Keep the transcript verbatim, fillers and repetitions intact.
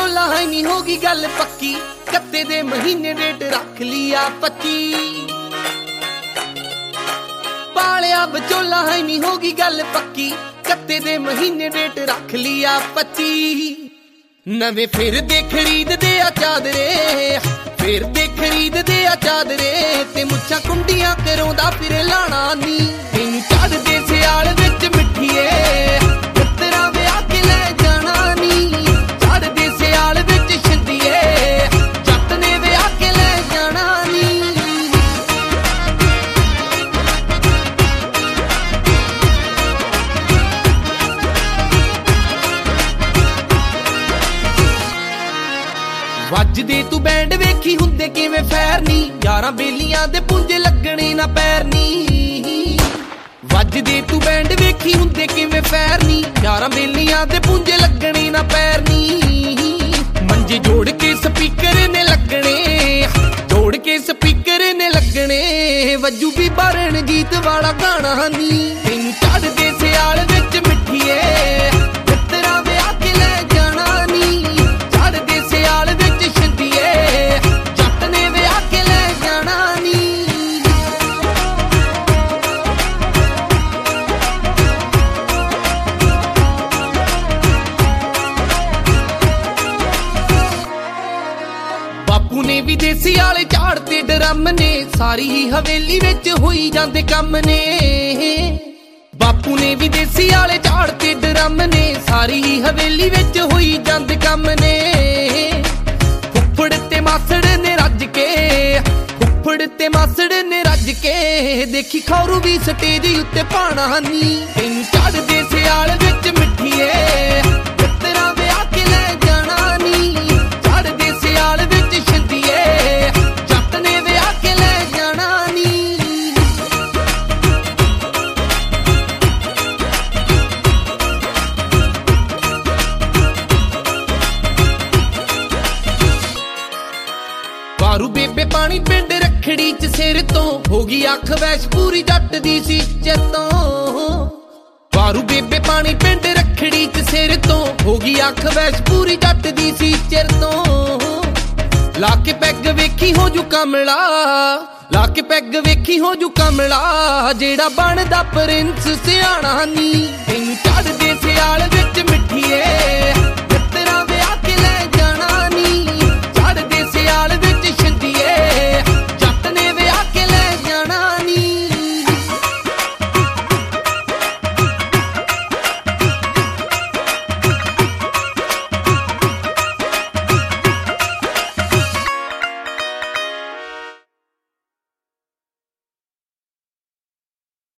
ਵਿਚੋਲਾ ਹੈ ਨੀ ਹੋਗੀ ਗੱਲ ਪੱਕੀ ਕੱਤੇ ਦੇ ਮਹੀਨੇ ਡੇਟ ਰੱਖ ਲਿਆ ਪੱਚੀ ਪਾਲਿਆ ਵਿਚੋਲਾ ਹੈ ਨੀ ਹੋਗੀ ਗੱਲ ਪੱਕੀ ਕੱਤੇ ਦੇ ਮਹੀਨੇ ਡੇਟ ਰੱਖ ਲਿਆ ਪੱਚੀ ਨਵੇਂ ਫਿਰ ਦੇ ਖਰੀਦਦੇ ਆ ਚਾਦਰੇ ਫਿਰ ਦੇ ਖਰੀਦਦੇ ਆ ਚਾਦਰੇ ਤੇ ਮੁੱਛਾਂ ਕੁੰਡੀਆਂ ਕਰਾਉਂਦਾ ਫਿਰੇ ਲਾਣਾ ਨੀ ਤੈਨੂੰ ਚੜਦੇ ਸਿਆਲ ਵਿੱਚ ਮਿੱਠੀਏ ਮਿੱਤਰਾਂ ਵਿਆਹ ਕੇ ਲੈ ਜਾਣਾ ਨੀ ਚੜਦੇ ਸਿਆਲ ਵਿੱਚ ਛਿੰਦੀਏ ਜੱਟ ਨੇ ਵਿਆਹ ਕੇ ਲੈ ਜਾਣਾ ਨੀ ਵੱਜਦੇ ਤੂੰ ਬੈਂਡ ਵੇਖੀ ਹੁੰਦੇ ਕਿਵੇਂ ਫੈਰ ਨੀ ਯਾਰਾਂ ਬੇਲੀਆਂ ਦੇ ਪੁੰਜੇ ਲੱਗਣੇ ਨਾ ਪੈਰ ਨੀ ਵੱਜਦੇ ਤੂੰ ਬੈਂਡ ਵੇਖੀ ਹੁੰਦੇ ਕਿਵੇਂ ਫੈਰ ਨੀ ਯਾਰਾਂ ਬੇਲੀਆਂ ਦੇ ਪੁੰਜੇ ਲੱਗਣੇ ਨਾ ਪੈਰ ਨੀ ਮੰਜੇ ਜੋੜ ਕੇ ਸਪੀਕਰ ਨੇ ਲੱਗਣੇ ਜੋੜ ਕੇ ਸਪੀਕਰ ਨੇ ਲੱਗਣੇ ਵੱਜੂ ਵੀ ਬਾਰਣ ਗੀਤ ਵਾਲਾ ਗਾਣਾ ਨੀ ਤੈਨੂੰ ਚੜਦੇ ਸਿਆਲ ਵਿੱਚ ਮਿੱਠੀਏ ਮਿੱਤਰਾਂ ਵਿਆਹ ਕੇ ਲੈ ਜਾਣਾ ਨੀ ਚੜਦੇ ਸਿਆਲ ਵਿੱਚ ਜੱਟ ਨੇ ਵਿਆਹ ਕੇ ਲੈ ਜਾਣਾ ਨੀ ਬਾਪੂ ਨੇ ਵੀ ਦੇਸੀ ਵਾਲੇ ਝਾੜ ਤੇ ਡਰਮ ਨੇ ਸਾਰੀ ਹੀ ਹਵੇਲੀ ਵਿੱਚ ਹੋਈ ਜਾਂਦੇ ਕੰਮ ਨੇ ਬਾਪੂ ਨੇ ਵੀ ਦੇਸੀ ਵਾਲੇ ਝਾੜ ਤੇ ਡਰਮ ਨੇ ਸਾਰੀ ਹੀ ਹਵੇਲੀ ਵਿੱਚ ਹੋਈ ਜਾਂਦੇ ਕੰਮ ਨੇ ਫੁੱਫੜ ਤੇ ਮਾਸੜ ਨੇ ਰੱਜ ਕੇ ਫੁੱਫੜ ਤੇ ਮਾਸੜ ਨੇ ਰੱਜ ਕੇ ਦੇਖੀ ਖੌਰੂ ਵੀ ਸਟੇਜ ਉੱਤੇ ਪਾਣਾ ਨੀ ਤੈਨੂੰ ਚੜਦੇ ਸਿਆਲ ਵਿੱਚ ਮਿੱਠੀਏ ਮਿੱਤਰਾਂ ਵਿਆਹ ਕੇ ਲੈ ਜਾਣਾ ਨੀ ਚੜਦੇ ਸਿਆਲ ਵਿੱਚ ਛਿੰਦੀਏ ਜੱਟ ਨੇ ਵਿਆਹ ਕੇ ਲੈ ਜਾਣਾ ਨੀ ਵਾਰੂ ਬੇਬੇ ਪਾਣੀ ਪਿੰਡ ਰੱਖੜੀ ਚ ਸਿਰ ਤੋਂ ਹੋ ਗਈ ਅੱਖ ਵੈਸ਼ ਪੂਰੀ ਜੱਟ ਦੀ ਸੀ ਚੇਤੋਂ ਵਾਰੂ ਬੇਬੇ ਪਾਣੀ ਪਿੰਡ ਰੱਖੜੀ ਚ ਸਿਰ ਤੋਂ ਹੋ ਗਈ ਅੱਖ ਵੈਸ਼ ਪੂਰੀ ਜੱਟ ਦੀ ਸੀ ਚਿਰ ਤੋਂ ਲਾ ਕੇ ਪੈਗ ਵੇਖੀ ਹੋ ਜੂ ਕਮਲਾ ਲਾ ਕੇ ਪੈਗ ਵੇਖੀ ਹੋ ਜੂ ਕਮਲਾ ਜਿਹੜਾ ਬਣਦਾ ਪ੍ਰਿੰਸ ਸਿਆਣਾ ਨੀ